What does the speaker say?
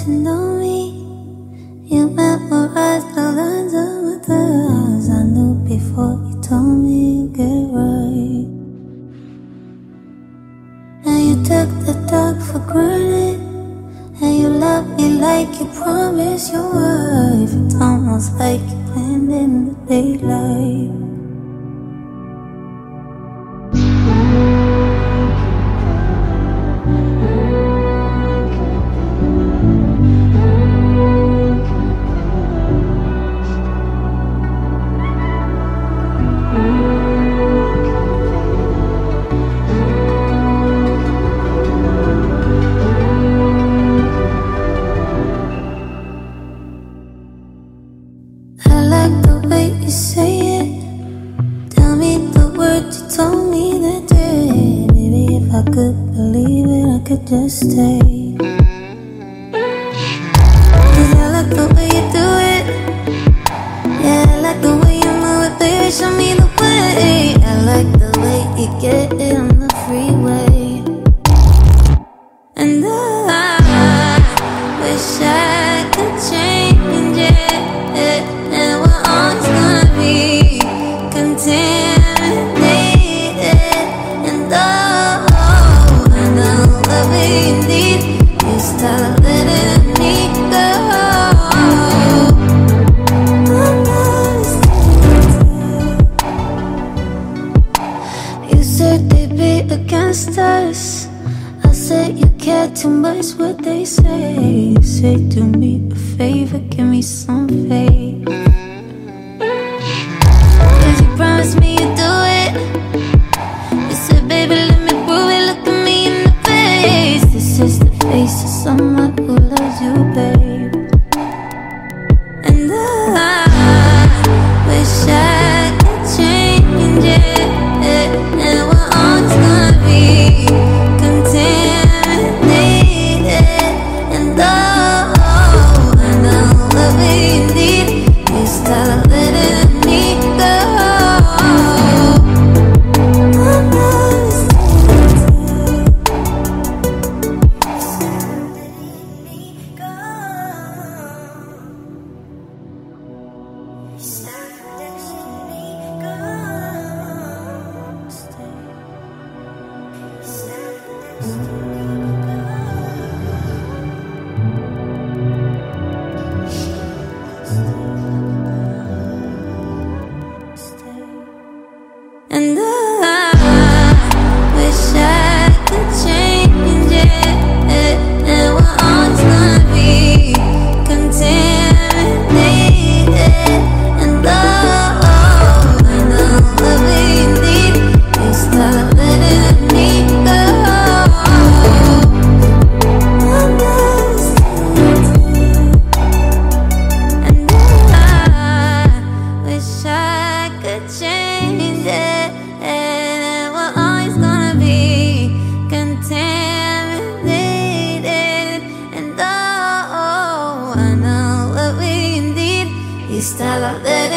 to know me. You memorized the lines of my thoughts. I knew before you told me you get it right. And you took the dark for granted, and you love me like you promised your wife. It's almost like you planned in the daylight. I like the way you say it. Tell me the words you told me that day. Baby, if I could believe it, I could just stay. 'Cause I like the way you do it. Yeah, I like the way you move it, baby, show me the way. I like the way you get it on the freeway. And I wish I could change it, and we're always gonna be contaminated. And oh, I know what we need. You start letting me go. You said they'd be against us. I said you care too much what they say. You say do me a favor, give me some faith. 'Cause you promised me you'd do it. You said baby let me prove it, look at me in the face. This is the face of someone who loves you, babe. And I wish I could change it, and we're always gonna be contaminated. And oh, I know what we need. You start letting me go. And I wish I could change it, and we're always gonna be contaminated. And oh, I know what we need. You start letting me go. And I wish I could change it, and we're always gonna be contaminated. And oh, I know what we need. You start letting